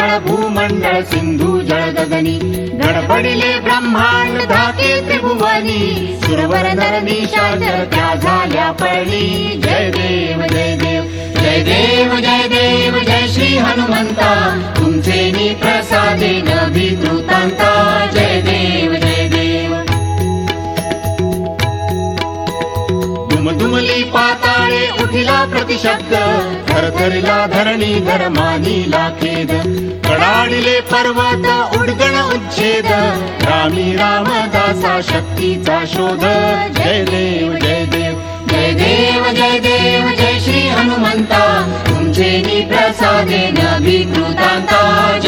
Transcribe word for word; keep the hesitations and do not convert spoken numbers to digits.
परिमळ भूमंडळ सिंधू जळ गगनी गड पडिले ब्रह्मांड धाके त्रिभुवनी सुरवर नर निशाचर त्या झाल्या पळणी जय देव जय देव जय देव जय देव जय श्री हनुमंता तुमचे नी प्रसादे नभिकृतांता जय देव जय देव दुमदुमली पाताळे उठिला प्रतिशब्द थरथरला धरणी धर मानिला खेद कडाडिले पर्वत उडगण उच्छेद रामी रामदासा शक्तीचा शोध जय देव जय देव जय देव जय देव जय श्री हनुमंता तुमचे नी प्रसादे नभिकृतांता